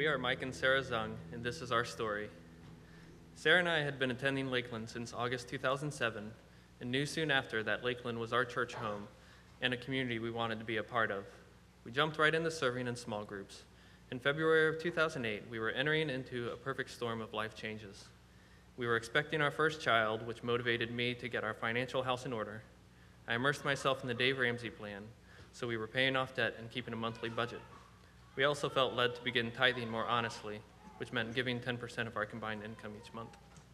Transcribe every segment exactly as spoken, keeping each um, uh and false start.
We are Mike and Sarah Zung, and this is our story. Sarah and I had been attending Lakeland since August two thousand seven, and knew soon after that Lakeland was our church home and a community we wanted to be a part of. We jumped right into serving in small groups. In February of two thousand eight, we were entering into a perfect storm of life changes. We were expecting our first child, which motivated me to get our financial house in order. I immersed myself in the Dave Ramsey plan, so we were paying off debt and keeping a monthly budget. We also felt led to begin tithing more honestly, which meant giving ten percent of our combined income each month.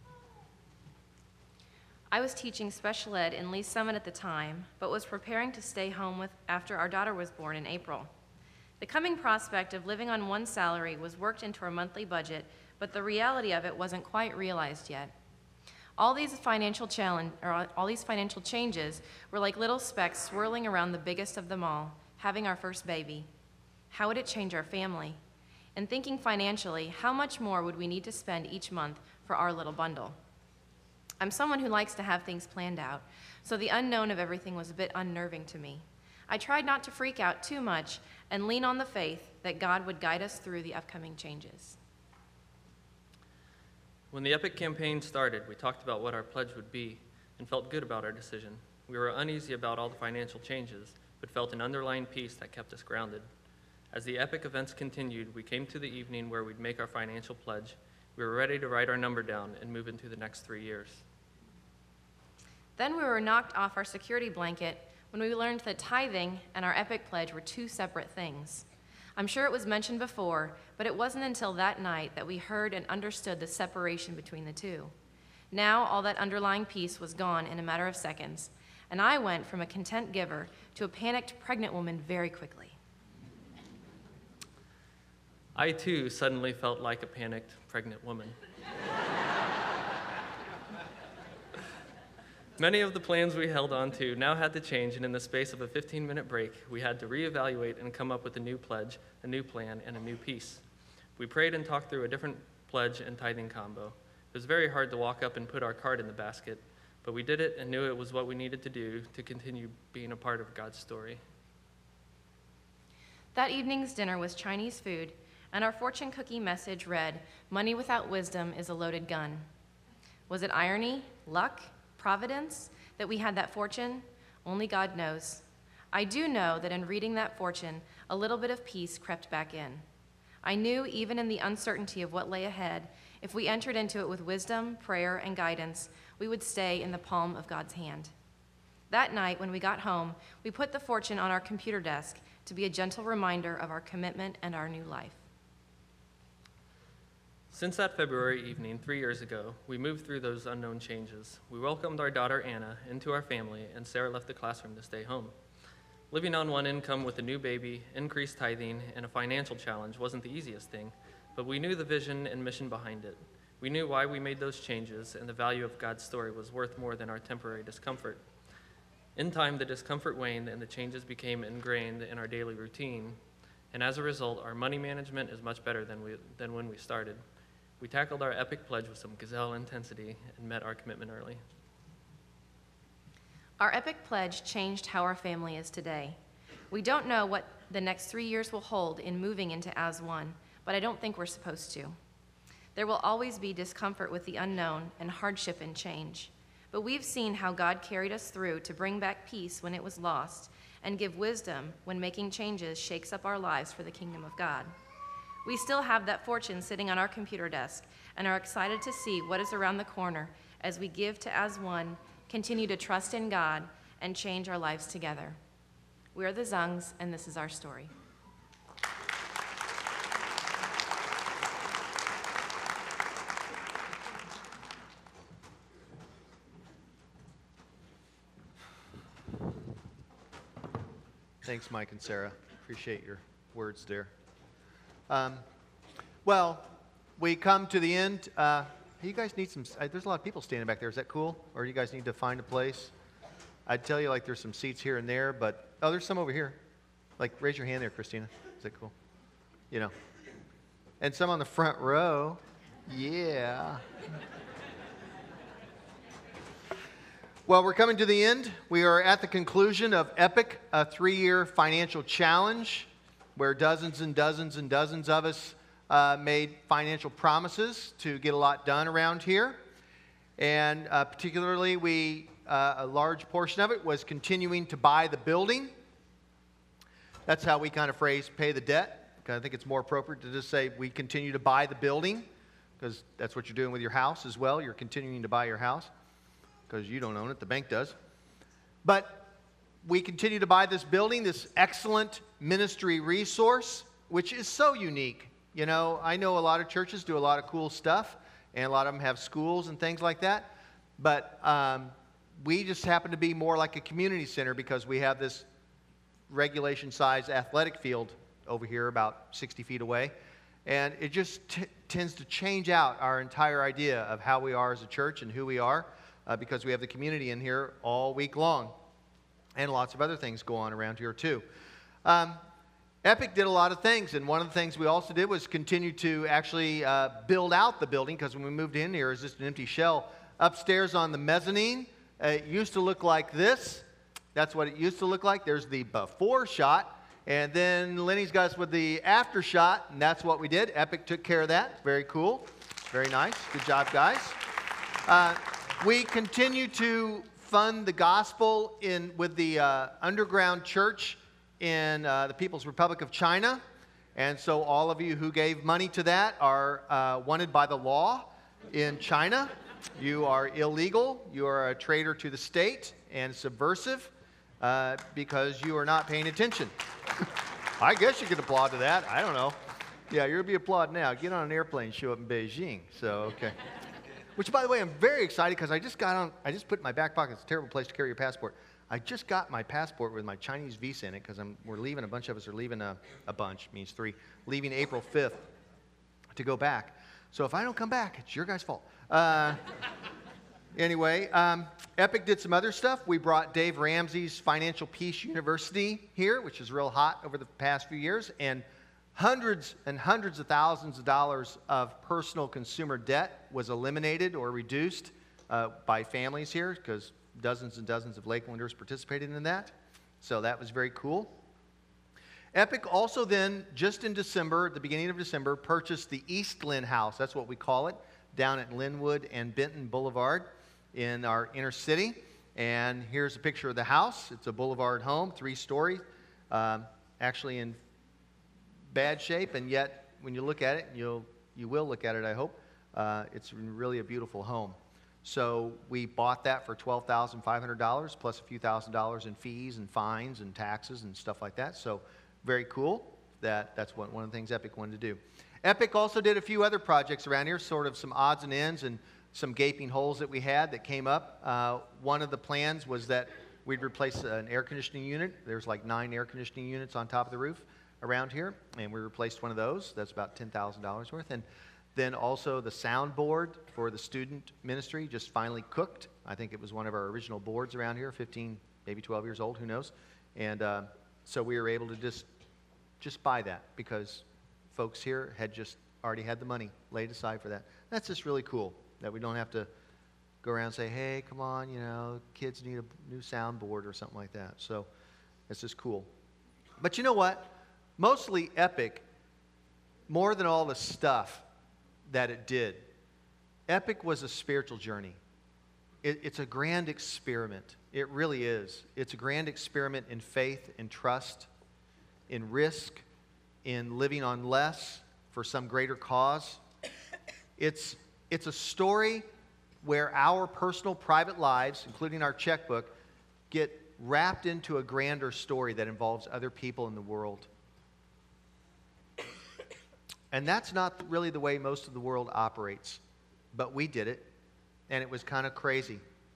I was teaching special ed in Lee Summit at the time, but was preparing to stay home with after our daughter was born in April. The coming prospect of living on one salary was worked into our monthly budget, but the reality of it wasn't quite realized yet. All these financial challenge, or all these financial changes were like little specks swirling around the biggest of them all, having our first baby. How would it change our family? And thinking financially, how much more would we need to spend each month for our little bundle? I'm someone who likes to have things planned out, so the unknown of everything was a bit unnerving to me. I tried not to freak out too much and lean on the faith that God would guide us through the upcoming changes. When the Epic campaign started, we talked about what our pledge would be and felt good about our decision. We were uneasy about all the financial changes, but felt an underlying peace that kept us grounded. As the Epic events continued, we came to the evening where we'd make our financial pledge. We were ready to write our number down and move into the next three years. Then we were knocked off our security blanket when we learned that tithing and our Epic pledge were two separate things. I'm sure it was mentioned before, but it wasn't until that night that we heard and understood the separation between the two. Now all that underlying peace was gone in a matter of seconds, and I went from a content giver to a panicked pregnant woman very quickly. I, too, suddenly felt like a panicked pregnant woman. Many of the plans we held on to now had to change, and in the space of a fifteen-minute break, we had to reevaluate and come up with a new pledge, a new plan, and a new piece. We prayed and talked through a different pledge and tithing combo. It was very hard to walk up and put our card in the basket, but we did it and knew it was what we needed to do to continue being a part of God's story. That evening's dinner was Chinese food, and our fortune cookie message read, "Money without wisdom is a loaded gun." Was it irony, luck, providence that we had that fortune? Only God knows. I do know that in reading that fortune, a little bit of peace crept back in. I knew even in the uncertainty of what lay ahead, if we entered into it with wisdom, prayer, and guidance, we would stay in the palm of God's hand. That night, when we got home, we put the fortune on our computer desk to be a gentle reminder of our commitment and our new life. Since that February evening, three years ago, we moved through those unknown changes. We welcomed our daughter, Anna, into our family, and Sarah left the classroom to stay home. Living on one income with a new baby, increased tithing, and a financial challenge wasn't the easiest thing, but we knew the vision and mission behind it. We knew why we made those changes, and the value of God's story was worth more than our temporary discomfort. In time, the discomfort waned, and the changes became ingrained in our daily routine, and as a result, our money management is much better than, we, than when we started. We tackled our Epic pledge with some gazelle intensity and met our commitment early. Our Epic pledge changed how our family is today. We don't know what the next three years will hold in moving into As One, but I don't think we're supposed to. There will always be discomfort with the unknown and hardship in change, but we've seen how God carried us through to bring back peace when it was lost and give wisdom when making changes shakes up our lives for the kingdom of God. We still have that fortune sitting on our computer desk and are excited to see what is around the corner as we give to As One, continue to trust in God, and change our lives together. We are the Zungs, and this is our story. Thanks, Mike and Sarah. Appreciate your words there. Um, well, we come to the end. Uh, you guys need some, uh, there's a lot of people standing back there. Is that cool? Or do you guys need to find a place? I'd tell you like there's some seats here and there, but, oh, there's some over here. Like, raise your hand there, Christina. Is that cool? You know. And some on the front row. Yeah. Well, we're coming to the end. We are at the conclusion of Epic, a three-year financial challenge, where dozens and dozens and dozens of us uh, made financial promises to get a lot done around here. And uh, particularly, we uh, a large portion of it was continuing to buy the building. That's how we kind of phrase pay the debt. I think it's more appropriate to just say we continue to buy the building, because that's what you're doing with your house as well. You're continuing to buy your house because you don't own it. The bank does. But we continue to buy this building, this excellent ministry resource, which is so unique. You know, I know a lot of churches do a lot of cool stuff, and a lot of them have schools and things like that. But um, we just happen to be more like a community center because we have this regulation-sized athletic field over here about sixty feet away. And it just t- tends to change out our entire idea of how we are as a church and who we are uh, because we have the community in here all week long. And lots of other things go on around here too. Um, Epic did a lot of things, and one of the things we also did was continue to actually uh, build out the building, because when we moved in here, it was just an empty shell. Upstairs on the mezzanine, uh, it used to look like this. That's what it used to look like. There's the before shot. And then Lenny's got us with the after shot, and that's what we did. Epic took care of that. Very cool. Very nice. Good job, guys. Uh, we continue to fund the gospel in with the uh, underground church in uh, the People's Republic of China. And so all of you who gave money to that are uh, wanted by the law in China. You are illegal. You are a traitor to the state and subversive. Uh, because you are not paying attention. I guess you could applaud to that. I don't know. Yeah, you'll be applauding now. Get on an airplane, show up in Beijing. So, okay. Which, by the way, I'm very excited because I just got on, I just put in my back pocket. It's a terrible place to carry your passport. I just got my passport with my Chinese visa in it because we're leaving, a bunch of us are leaving, a, a bunch, means three, leaving April fifth to go back. So if I don't come back, it's your guys' fault. Uh, Anyway, um, Epic did some other stuff. We brought Dave Ramsey's Financial Peace University here, which is real hot over the past few years, and hundreds and hundreds of thousands of dollars of personal consumer debt was eliminated or reduced uh, by families here, because dozens and dozens of Lakelanders participated in that. So that was very cool. Epic also then, just in December, at the beginning of December, purchased the East Lynn House. That's what we call it, down at Linwood and Benton Boulevard in our inner city. And here's a picture of the house. It's a boulevard home, three-story, um, actually in bad shape, and yet when you look at it, you'll, you will look at it, I hope, uh, it's really a beautiful home. So we bought that for twelve thousand five hundred dollars plus a few thousand dollars in fees and fines and taxes and stuff like that. So very cool. That, that's what, one of the things Epic wanted to do. Epic also did a few other projects around here, sort of some odds and ends and some gaping holes that we had that came up. Uh, one of the plans was that we'd replace an air conditioning unit. There's like nine air conditioning units on top of the roof around here, and we replaced one of those. That's about ten thousand dollars worth. And then also the soundboard for the student ministry just finally cooked. I think it was one of our original boards around here, fifteen, maybe twelve years old, who knows. And uh, so we were able to just, just buy that because folks here had just already had the money laid aside for that. That's just really cool that we don't have to go around and say, hey, come on, you know, kids need a new soundboard or something like that. So it's just cool. But you know what? Mostly Epic, more than all the stuff that it did, Epic was a spiritual journey. It, it's a grand experiment. It really is. It's a grand experiment in faith, in trust, in risk, in living on less for some greater cause. It's, it's a story where our personal private lives, including our checkbook, get wrapped into a grander story that involves other people in the world. And that's not really the way most of the world operates. But we did it, and it was kind of crazy.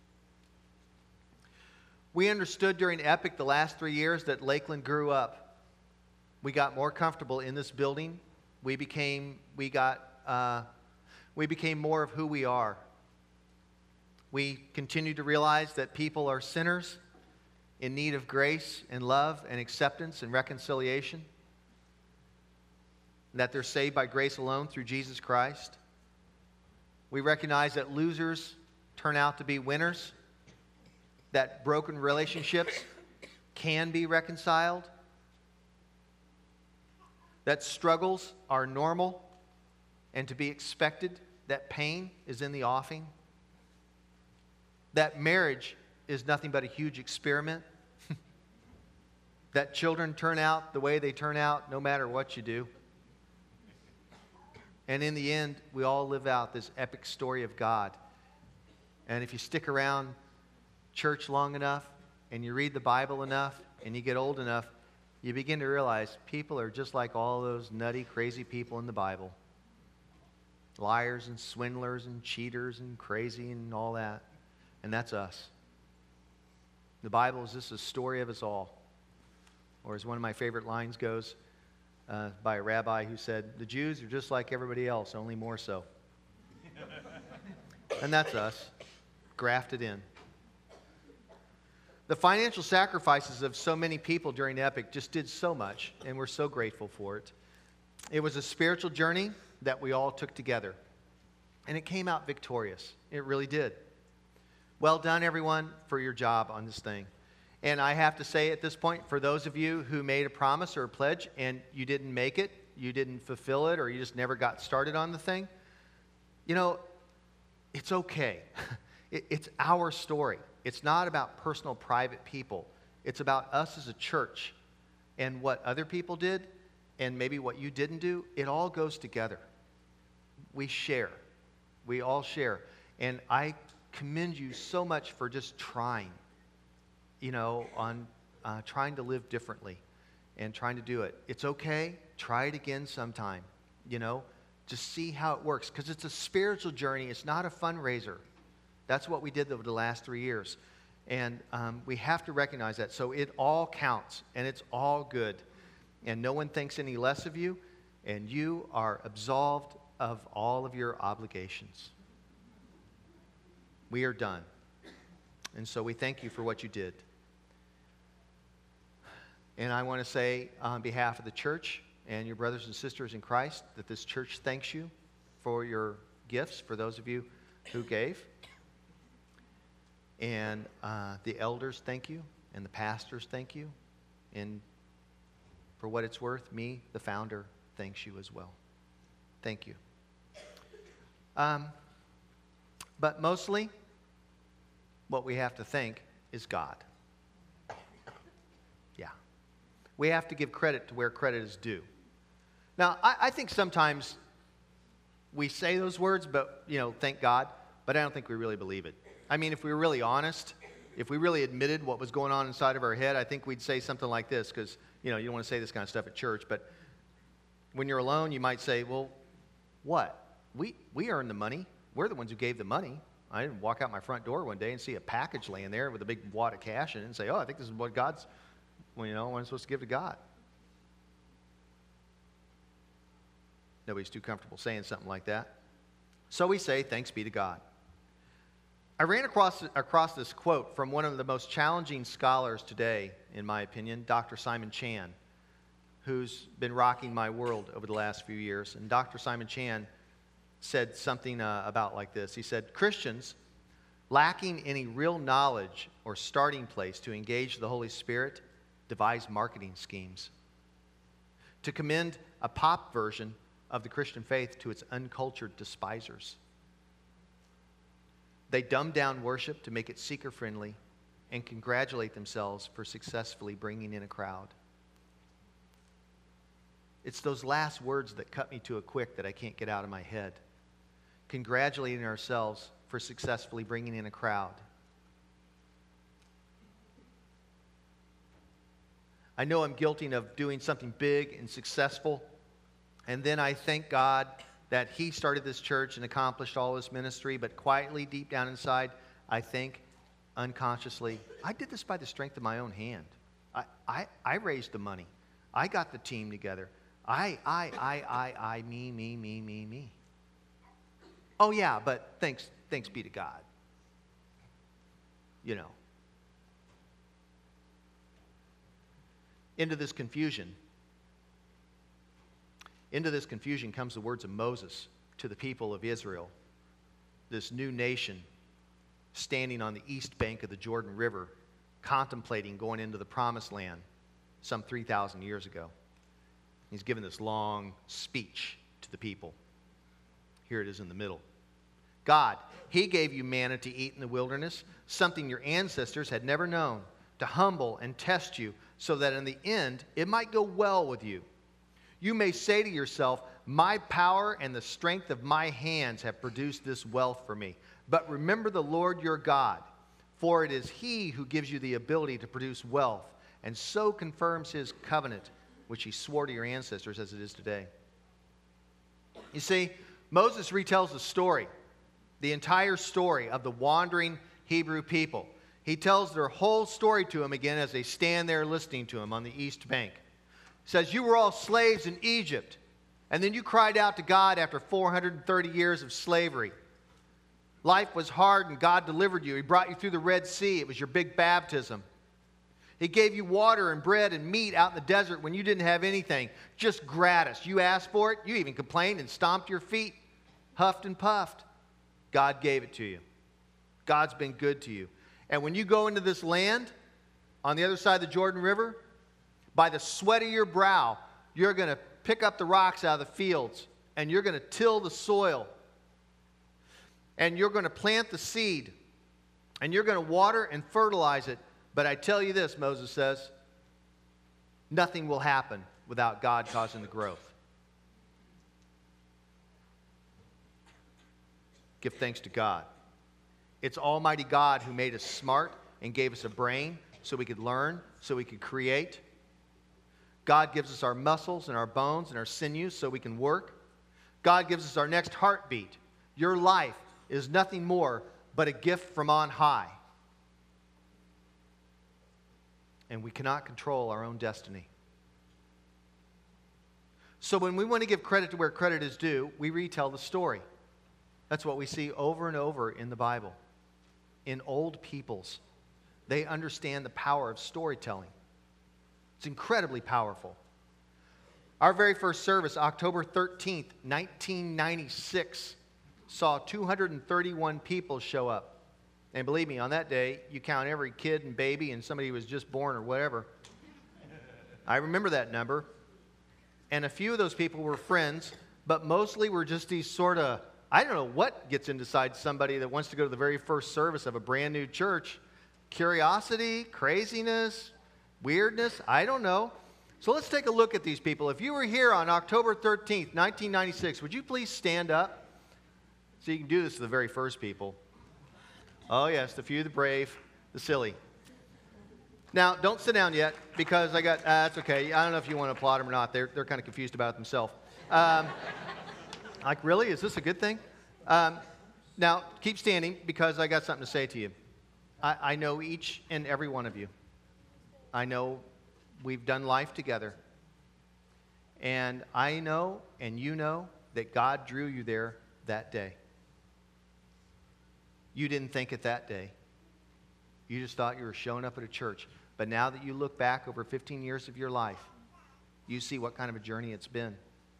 We understood during Epic the last three years that Lakeland grew up. We got more comfortable in this building. We became, we got, uh, we became more of who we are. We continued to realize that people are sinners in need of grace and love and acceptance and reconciliation. That they're saved by grace alone through Jesus Christ. We recognize that losers turn out to be winners. That broken relationships can be reconciled. That struggles are normal and to be expected, that pain is in the offing, that marriage is nothing but a huge experiment, that children turn out the way they turn out no matter what you do. And in the end, we all live out this epic story of God. And if you stick around church long enough, and you read the Bible enough, and you get old enough, you begin to realize people are just like all those nutty, crazy people in the Bible. Liars and swindlers and cheaters and crazy and all that. And that's us. The Bible is just a story of us all. Or as one of my favorite lines goes, uh, by a rabbi who said, the Jews are just like everybody else, only more so. And that's us, grafted in. The financial sacrifices of so many people during the epic just did so much, and we're so grateful for it. It was a spiritual journey that we all took together, and it came out victorious. It really did. Well done, everyone, for your job on this thing. And I have to say at this point, for those of you who made a promise or a pledge and you didn't make it, you didn't fulfill it, or you just never got started on the thing, you know, it's okay. it, it's our story. It's not about personal, private people. It's about us as a church and what other people did and maybe what you didn't do. It all goes together. We share. We all share. And I commend you so much for just trying, you know, on uh, trying to live differently and trying to do it. It's okay. Try it again sometime, you know. Just see how it works, because it's a spiritual journey. It's not a fundraiser. That's what we did over the last three years. And um, we have to recognize that. So it all counts, and it's all good. And no one thinks any less of you, and you are absolved of all of your obligations. We are done. And so we thank you for what you did. And I want to say on behalf of the church and your brothers and sisters in Christ that this church thanks you for your gifts, for those of you who gave. And uh, the elders thank you, and the pastors thank you. And for what it's worth, me, the founder, thanks you as well. Thank you. Um, but mostly, what we have to thank is God. Yeah. We have to give credit to where credit is due. Now, I, I think sometimes we say those words, but, you know, thank God, but I don't think we really believe it. I mean, if we were really honest, if we really admitted what was going on inside of our head, I think we'd say something like this, because, you know, you don't want to say this kind of stuff at church, but when you're alone, you might say, well, what? We, we earned the money. We're the ones who gave the money. I didn't walk out my front door one day and see a package laying there with a big wad of cash in it and say, oh, I think this is what God's, well, you know, what I'm supposed to give to God. Nobody's too comfortable saying something like that. So we say, thanks be to God. I ran across, across this quote from one of the most challenging scholars today, in my opinion, Doctor Simon Chan, who's been rocking my world over the last few years. And Doctor Simon Chan said something uh, about like this. He said, Christians lacking any real knowledge or starting place to engage the Holy Spirit devise marketing schemes to commend a pop version of the Christian faith to its uncultured despisers. They dumb down worship to make it seeker-friendly and congratulate themselves for successfully bringing in a crowd. It's those last words that cut me to a quick that I can't get out of my head. Congratulating ourselves for successfully bringing in a crowd. I know I'm guilty of doing something big and successful, and then I thank God that He started this church and accomplished all this ministry, but quietly, deep down inside, I think, unconsciously, I did this by the strength of my own hand. I, I, I raised the money. I got the team together. I, I, I, I, I, me, me, me, me, me. Oh yeah, but thanks, thanks be to God. You know. Into this confusion. Into this confusion comes the words of Moses to the people of Israel, this new nation standing on the east bank of the Jordan River, contemplating going into the promised land some three thousand years ago. He's given this long speech to the people. Here it is in the middle. God, He gave you manna to eat in the wilderness, something your ancestors had never known, to humble and test you, so that in the end it might go well with you. You may say to yourself, my power and the strength of my hands have produced this wealth for me. But remember the Lord your God, for it is He who gives you the ability to produce wealth, and so confirms His covenant, which He swore to your ancestors as it is today. You see, Moses retells the story, the entire story of the wandering Hebrew people. He tells their whole story to them again as they stand there listening to him on the east bank. He says, you were all slaves in Egypt, and then you cried out to God after four hundred thirty years of slavery. Life was hard, and God delivered you. He brought you through the Red Sea. It was your big baptism. He gave you water and bread and meat out in the desert when you didn't have anything, just gratis. You asked for it. You even complained and stomped your feet, huffed and puffed. God gave it to you. God's been good to you. And when you go into this land, on the other side of the Jordan River, by the sweat of your brow, you're going to pick up the rocks out of the fields, and you're going to till the soil, and you're going to plant the seed, and you're going to water and fertilize it. But I tell you this, Moses says, nothing will happen without God causing the growth. Give thanks to God. It's Almighty God who made us smart and gave us a brain so we could learn, so we could create. God gives us our muscles and our bones and our sinews so we can work. God gives us our next heartbeat. Your life is nothing more but a gift from on high. And we cannot control our own destiny. So when we want to give credit to where credit is due, we retell the story. That's what we see over and over in the Bible. In old peoples, they understand the power of storytelling. It's incredibly powerful. Our very first service, October thirteenth, nineteen ninety-six, saw two hundred thirty-one people show up. And believe me, on that day, you count every kid and baby and somebody who was just born or whatever. I remember that number. And a few of those people were friends, but mostly were just these sort of, I don't know what gets inside somebody that wants to go to the very first service of a brand new church. Curiosity, craziness, weirdness, I don't know. So let's take a look at these people. If you were here on October thirteenth, nineteen ninety-six, would you please stand up? So you can do this to the very first people. Oh yes, the few, the brave, the silly. Now, don't sit down yet, because I got, uh, that's okay. I don't know if you want to applaud them or not. They're, they're kind of confused about it themselves. Um, like, really? Is this a good thing? Um, now, keep standing, because I got something to say to you. I, I know each and every one of you. I know we've done life together. And I know, and you know, that God drew you there that day. You didn't think it that day. You just thought you were showing up at a church. But now that you look back over fifteen years of your life, you see what kind of a journey it's been.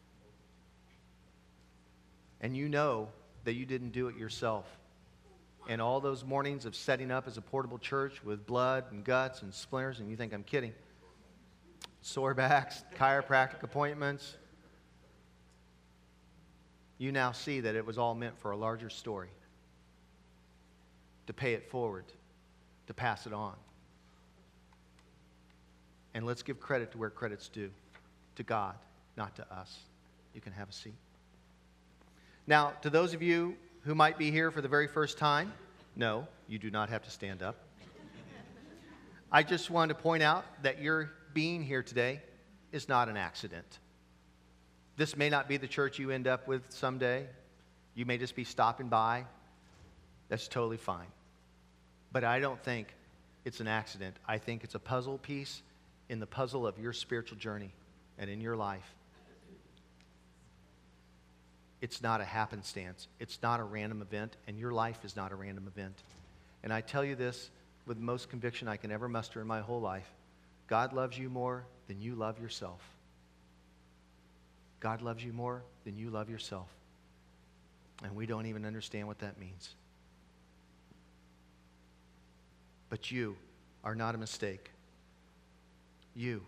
And you know that you didn't do it yourself. And all those mornings of setting up as a portable church with blood and guts and splinters, and you think I'm kidding. Sore backs, chiropractic appointments. You now see that it was all meant for a larger story. To pay it forward, to pass it on. And let's give credit to where credit's due. To God, not to us. You can have a seat. Now, to those of you who might be here for the very first time, no, you do not have to stand up. I just wanted to point out that your being here today is not an accident. This may not be the church you end up with someday. You may just be stopping by. That's totally fine. But I don't think it's an accident. I think it's a puzzle piece in the puzzle of your spiritual journey and in your life. It's not a happenstance. It's not a random event, and your life is not a random event. And I tell you this with the most conviction I can ever muster in my whole life. God loves you more than you love yourself. God loves you more than you love yourself. And we don't even understand what that means. But you are not a mistake. You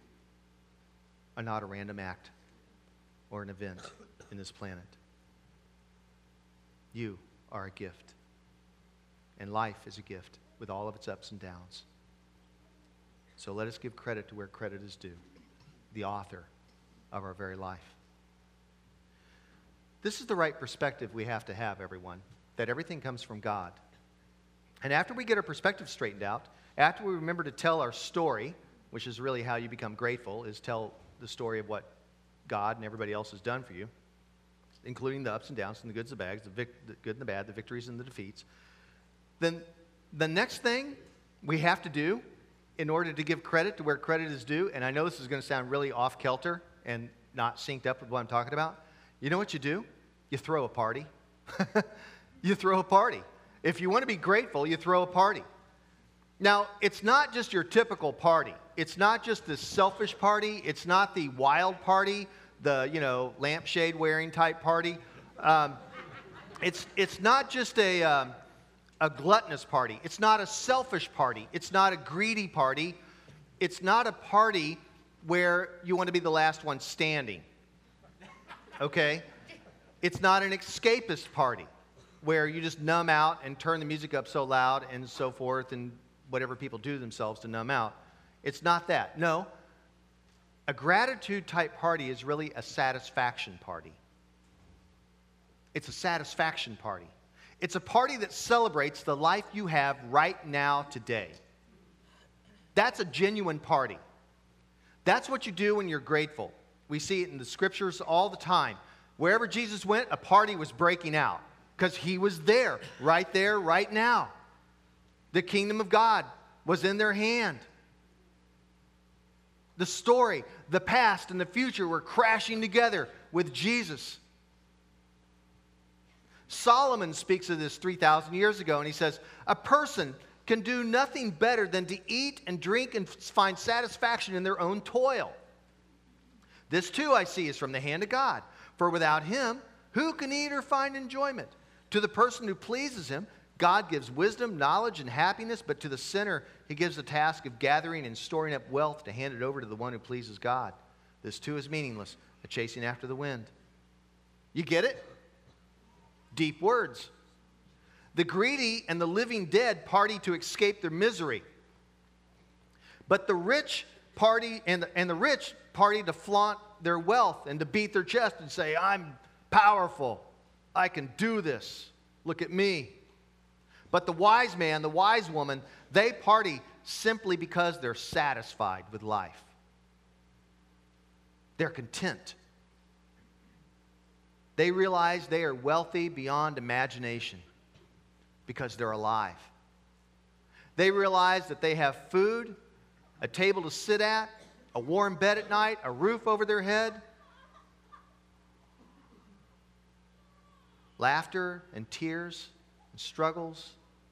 are not a random act or an event in this planet. You are a gift. And life is a gift with all of its ups and downs. So let us give credit to where credit is due, the author of our very life. This is the right perspective we have to have, everyone, that everything comes from God. And after we get our perspective straightened out, after we remember to tell our story, which is really how you become grateful, is tell the story of what God and everybody else has done for you, including the ups and downs and the goods and the bads, the, vic- the good and the bad, the victories and the defeats, then the next thing we have to do in order to give credit to where credit is due, and I know this is going to sound really off-kilter and not synced up with what I'm talking about, you know what you do? You throw a party. You throw a party. If you want to be grateful, you throw a party. Now, it's not just your typical party. It's not just the selfish party. It's not the wild party, the, you know, lampshade wearing type party. Um, it's, it's not just a... Um, a gluttonous party. It's not a selfish party. It's not a greedy party. It's not a party where you want to be the last one standing. Okay? It's not an escapist party where you just numb out and turn the music up so loud and so forth and whatever people do to themselves to numb out. It's not that. No. A gratitude type party is really a satisfaction party. It's a satisfaction party. It's a party that celebrates the life you have right now today. That's a genuine party. That's what you do when you're grateful. We see it in the scriptures all the time. Wherever Jesus went, a party was breaking out because he was there, right there, right now. The kingdom of God was in their hand. The story, the past, and the future were crashing together with Jesus. Solomon speaks of this three thousand years ago, and he says, a person can do nothing better than to eat and drink and find satisfaction in their own toil. This too I see is from the hand of God. For without him, who can eat or find enjoyment? To the person who pleases him, God gives wisdom, knowledge, and happiness, but to the sinner, he gives the task of gathering and storing up wealth to hand it over to the one who pleases God. This too is meaningless, a chasing after the wind. You get it? Deep words. The greedy and the living dead party to escape their misery. But the rich party and the, and the rich party to flaunt their wealth and to beat their chest and say, I'm powerful. I can do this. Look at me. But the wise man, the wise woman, they party simply because they're satisfied with life. They're content. They realize they are wealthy beyond imagination because they're alive. They realize that they have food, a table to sit at, a warm bed at night, a roof over their head, laughter and tears and struggles,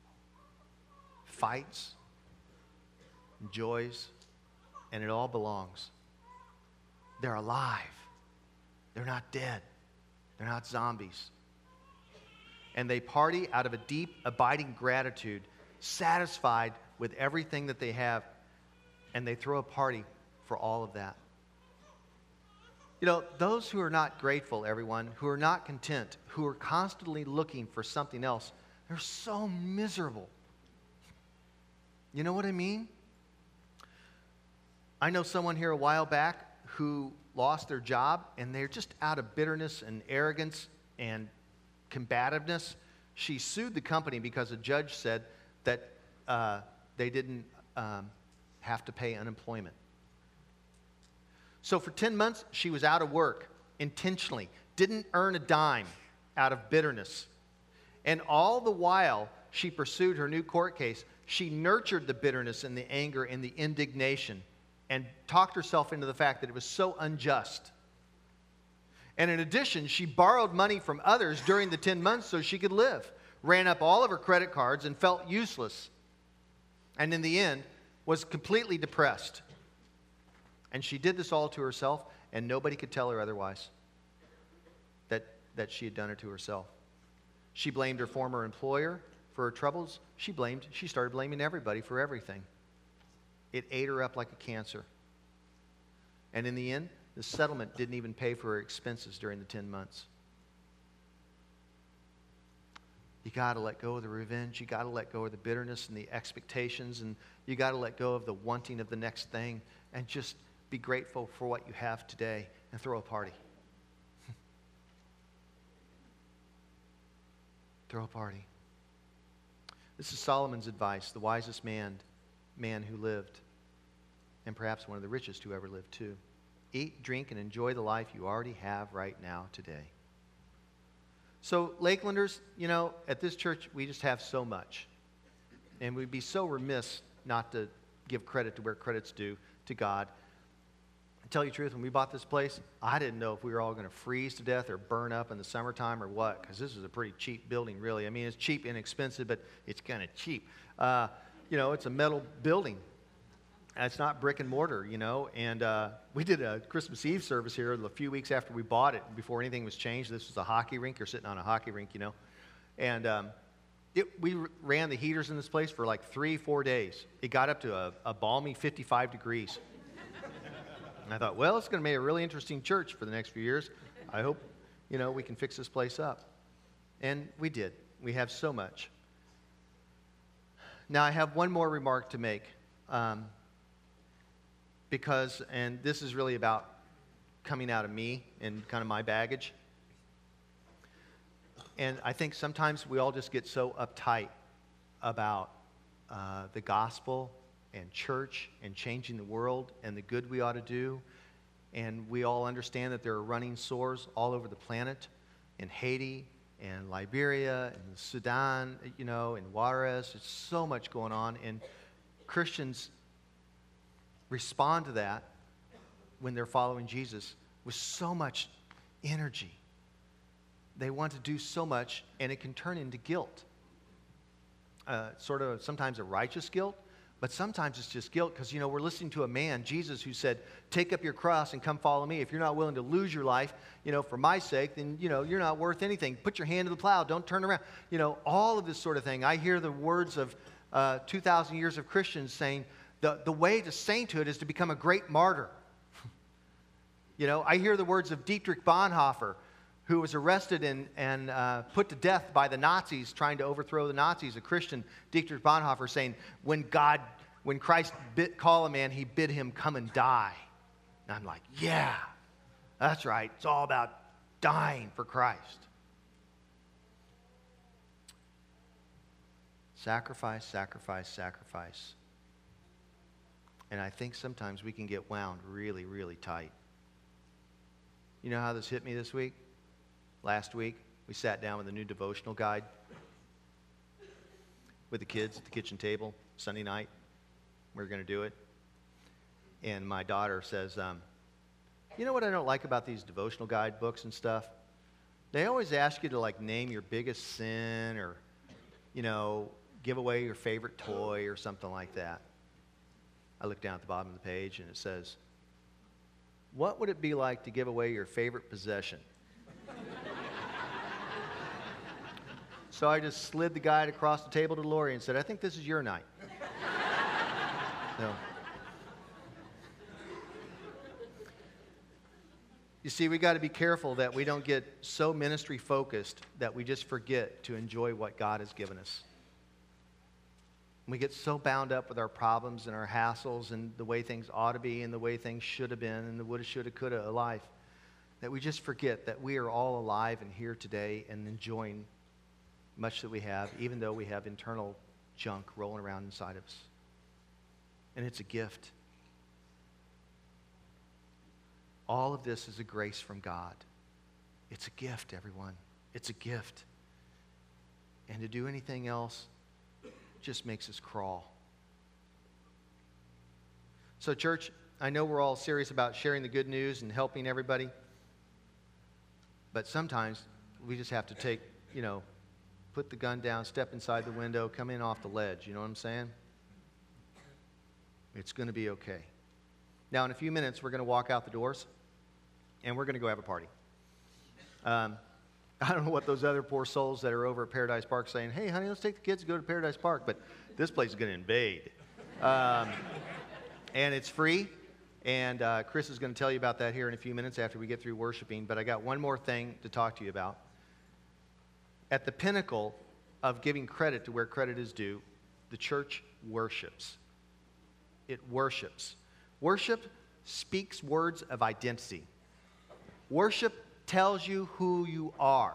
fights and joys, and it all belongs. They're alive. They're not dead. They're not zombies. And they party out of a deep, abiding gratitude, satisfied with everything that they have, and they throw a party for all of that. You know, those who are not grateful, everyone, who are not content, who are constantly looking for something else, they're so miserable. You know what I mean? I know someone here a while back who lost their job, and they're just out of bitterness and arrogance and combativeness. She sued the company because a judge said that uh, they didn't um, have to pay unemployment. So for ten months, she was out of work intentionally, didn't earn a dime out of bitterness. And all the while she pursued her new court case, she nurtured the bitterness and the anger and the indignation and talked herself into the fact that it was so unjust. And in addition, she borrowed money from others during the ten months so she could live, ran up all of her credit cards and felt useless. And in the end, was completely depressed. And she did this all to herself, and nobody could tell her otherwise that, that she had done it to herself. She blamed her former employer for her troubles. She blamed, she started blaming everybody for everything. It ate her up like a cancer. And in the end, the settlement didn't even pay for her expenses during the ten months. You got to let go of the revenge. You got to let go of the bitterness and the expectations, and you got to let go of the wanting of the next thing, and just be grateful for what you have today and throw a party. Throw a party. This is Solomon's advice, the wisest man, man who lived, and perhaps one of the richest who ever lived too. Eat, drink, and enjoy the life you already have right now today. So, Lakelanders, you know, at this church, we just have so much. And we'd be so remiss not to give credit to where credit's due to God. To tell you the truth, when we bought this place, I didn't know if we were all going to freeze to death or burn up in the summertime or what, because this is a pretty cheap building, really. I mean, it's cheap, inexpensive, but it's kind of cheap. Uh, you know, it's a metal building. It's not brick and mortar, you know. And uh, we did a Christmas Eve service here a few weeks after we bought it, before anything was changed. This was a hockey rink. You're sitting on a hockey rink, you know. And um, it, we r- ran the heaters in this place for like three, four days. It got up to a, a balmy fifty-five degrees. And I thought, well, it's going to be a really interesting church for the next few years. I hope, you know, we can fix this place up. And we did. We have so much. Now, I have one more remark to make. Um, Because, and this is really about coming out of me and kind of my baggage. And I think sometimes we all just get so uptight about uh, the gospel and church and changing the world and the good we ought to do. And we all understand that there are running sores all over the planet, in Haiti and Liberia and Sudan, you know, and Juarez. There's so much going on. And Christians respond to that when they're following Jesus with so much energy. They want to do so much, and it can turn into guilt. Uh, sort of sometimes a righteous guilt, but sometimes it's just guilt because, you know, we're listening to a man, Jesus, who said, take up your cross and come follow me. If you're not willing to lose your life, you know, for my sake, then, you know, you're not worth anything. Put your hand to the plow. Don't turn around. You know, all of this sort of thing. I hear the words of uh, two thousand years of Christians saying, The, the way to sainthood is to become a great martyr. You know, I hear the words of Dietrich Bonhoeffer, who was arrested and, and uh, put to death by the Nazis, trying to overthrow the Nazis, a Christian, Dietrich Bonhoeffer, saying, when God, when Christ bid, called a man, he bid him come and die. And I'm like, yeah, that's right. It's all about dying for Christ. Sacrifice, sacrifice, sacrifice. And I think sometimes we can get wound really, really tight. You know how this hit me this week? Last week, we sat down with a new devotional guide with the kids at the kitchen table, Sunday night. We were going to do it. And my daughter says, um, you know what I don't like about these devotional guide books and stuff? They always ask you to, like, name your biggest sin or, you know, give away your favorite toy or something like that. I look down at the bottom of the page and it says, what would it be like to give away your favorite possession? So I just slid the guide across the table to Lori and said, I think this is your night. No. You see, we got to be careful that we don't get so ministry focused that we just forget to enjoy what God has given us. We get so bound up with our problems and our hassles and the way things ought to be and the way things should have been and the woulda, shoulda, coulda of life that we just forget that we are all alive and here today and enjoying much that we have, even though we have internal junk rolling around inside of us. And it's a gift. All of this is a grace from God. It's a gift, everyone. It's a gift. And to do anything else just makes us crawl. So, church, I know we're all serious about sharing the good news and helping everybody, but sometimes we just have to take, you know, put the gun down, step inside the window, come in off the ledge. You know what I'm saying? It's going to be okay. Now, in a few minutes, we're going to walk out the doors, and we're going to go have a party. Um, I don't know what those other poor souls that are over at Paradise Park saying, hey, honey, let's take the kids and go to Paradise Park, but this place is going to invade. Um, and it's free, and uh, Chris is going to tell you about that here in a few minutes after we get through worshiping, but I got one more thing to talk to you about. At the pinnacle of giving credit to where credit is due, the church worships. It worships. Worship speaks words of identity. Worship tells you who you are.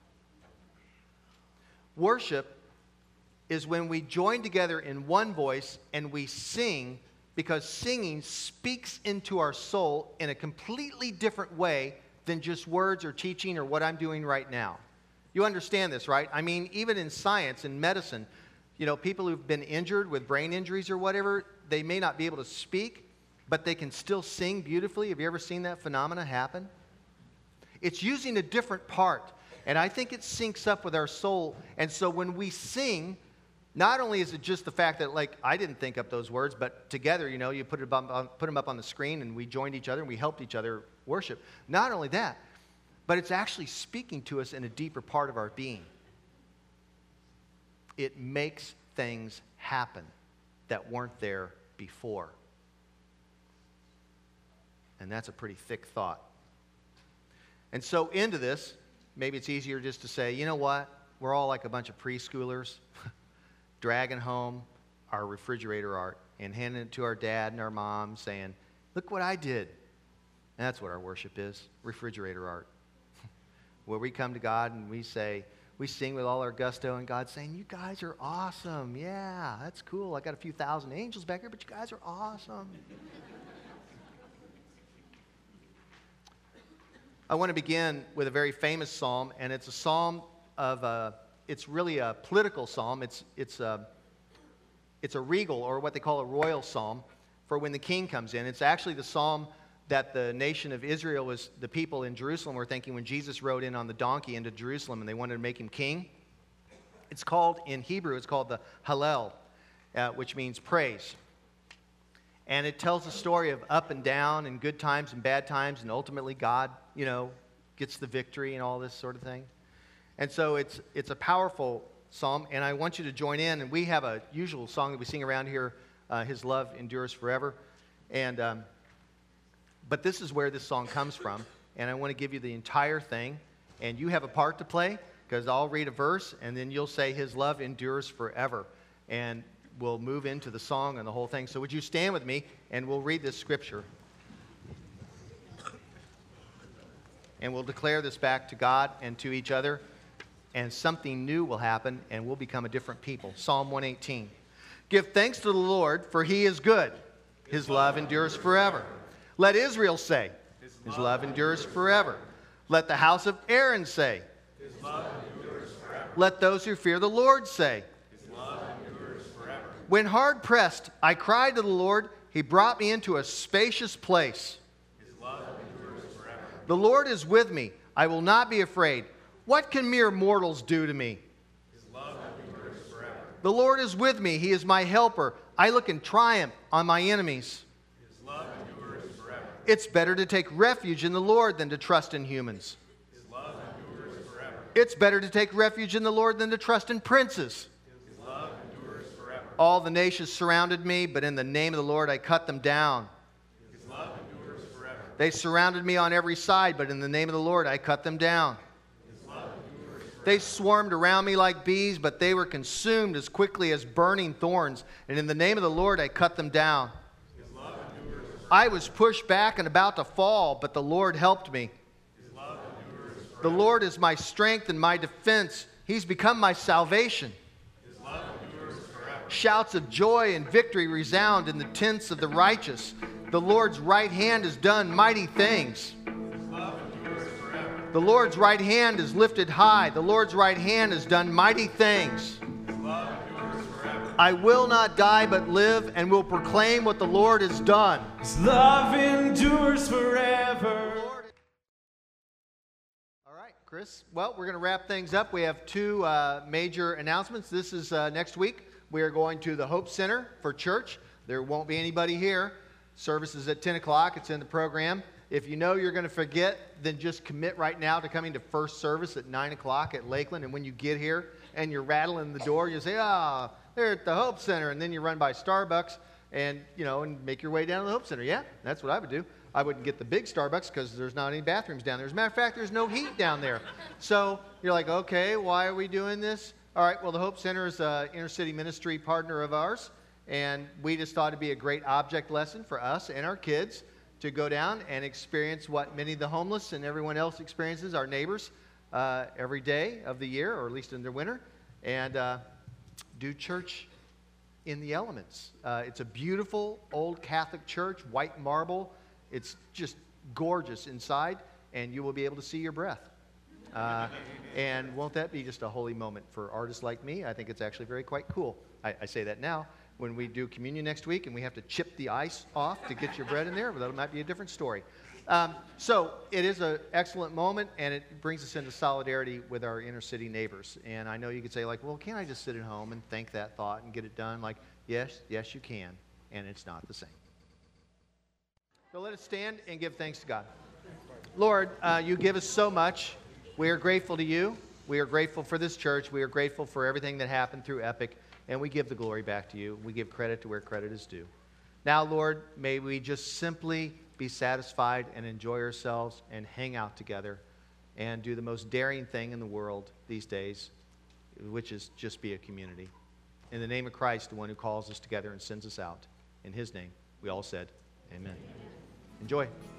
Worship is when we join together in one voice and we sing, because singing speaks into our soul in a completely different way than just words or teaching or what I'm doing right now. You understand this, right? I mean, even in science and medicine, you know, people who've been injured with brain injuries or whatever, they may not be able to speak, but they can still sing beautifully. Have you ever seen that phenomena happen? It's using a different part, and I think it syncs up with our soul. And so when we sing, not only is it just the fact that, like, I didn't think up those words, but together, you know, you put, it up, put them up on the screen, and we joined each other, and we helped each other worship. Not only that, but it's actually speaking to us in a deeper part of our being. It makes things happen that weren't there before. And that's a pretty thick thought. And so into this, maybe it's easier just to say, you know what? We're all like a bunch of preschoolers dragging home our refrigerator art and handing it to our dad and our mom saying, look what I did. And that's what our worship is, refrigerator art. Where we come to God and we say, we sing with all our gusto, and God's saying, you guys are awesome. Yeah, that's cool. I got a few thousand angels back here, but you guys are awesome. I want to begin with a very famous psalm, and it's a psalm of, uh, it's really a political psalm. It's, it's, a, it's a regal, or what they call a royal psalm, for when the king comes in. It's actually the psalm that the nation of Israel was, the people in Jerusalem were thinking when Jesus rode in on the donkey into Jerusalem and they wanted to make him king. It's called, in Hebrew, it's called the Hallel, uh, which means praise. And it tells the story of up and down and good times and bad times, and ultimately God, you know, gets the victory and all this sort of thing. And so it's it's a powerful psalm, and I want you to join in. And we have a usual song that we sing around here, uh, His Love Endures Forever. And um, but this is where this song comes from, and I want to give you the entire thing, and you have a part to play, because I'll read a verse, and then you'll say His love endures forever. And we'll move into the song and the whole thing. So would you stand with me, and we'll read this scripture. And we'll declare this back to God and to each other, and something new will happen, and we'll become a different people. Psalm one eighteen. Give thanks to the Lord, for He is good. His love endures forever. Let Israel say, His love endures forever. Let the house of Aaron say, His love endures forever. Let those who fear the Lord say, His love endures forever. When hard pressed, I cried to the Lord. He brought me into a spacious place. His love endures forever. The Lord is with me. I will not be afraid. What can mere mortals do to me? His love endures forever. The Lord is with me. He is my helper. I look in triumph on my enemies. His love endures forever. It's better to take refuge in the Lord than to trust in humans. His love endures forever. It's better to take refuge in the Lord than to trust in princes. His love endures forever. All the nations surrounded me, but in the name of the Lord I cut them down. His love endures forever. They surrounded me on every side, but in the name of the Lord I cut them down. His love endures forever. They swarmed around me like bees, but they were consumed as quickly as burning thorns. And in the name of the Lord I cut them down. His love endures forever. I was pushed back and about to fall, but the Lord helped me. His love endures forever. The Lord is my strength and my defense. He's become my salvation. His love endures forever. Shouts of joy and victory resound in the tents of the righteous. The Lord's right hand has done mighty things. His love endures forever. The Lord's right hand is lifted high. The Lord's right hand has done mighty things. His love endures forever. I will not die but live, and will proclaim what the Lord has done. His love endures forever. All right, Chris. Well, we're going to wrap things up. We have two uh, major announcements. This is uh, next week. We are going to the Hope Center for church. There won't be anybody here. Service is at ten o'clock. It's in the program. If you know you're going to forget, then just commit right now to coming to first service at nine o'clock at Lakeland. And when you get here and you're rattling the door, you say, ah, oh, they're at the Hope Center. And then you run by Starbucks and, you know, and make your way down to the Hope Center. Yeah, that's what I would do. I wouldn't get the big Starbucks because there's not any bathrooms down there. As a matter of fact, there's no heat down there. So you're like, okay, why are we doing this? All right, well, the Hope Center is an inner city ministry partner of ours, and we just thought it'd be a great object lesson for us and our kids to go down and experience what many of the homeless and everyone else experiences, our neighbors, uh, every day of the year, or at least in the winter, and uh, do church in the elements. Uh, it's a beautiful old Catholic church, white marble. It's just gorgeous inside, and you will be able to see your breath. Uh, and won't that be just a holy moment for artists like me? I think it's actually very quite cool. I, I say that now. When we do communion next week and we have to chip the ice off to get your bread in there, well, that might be a different story. Um, so it is an excellent moment, and it brings us into solidarity with our inner city neighbors. And I know you could say, like, well, can't I just sit at home and think that thought and get it done? Like, yes, yes, you can, and it's not the same. So let us stand and give thanks to God. Lord, uh, you give us so much. We are grateful to you. We are grateful for this church. We are grateful for everything that happened through Epic, and we give the glory back to you. We give credit to where credit is due. Now, Lord, may we just simply be satisfied and enjoy ourselves and hang out together and do the most daring thing in the world these days, which is just be a community. In the name of Christ, the one who calls us together and sends us out, in his name, we all said, amen. Enjoy.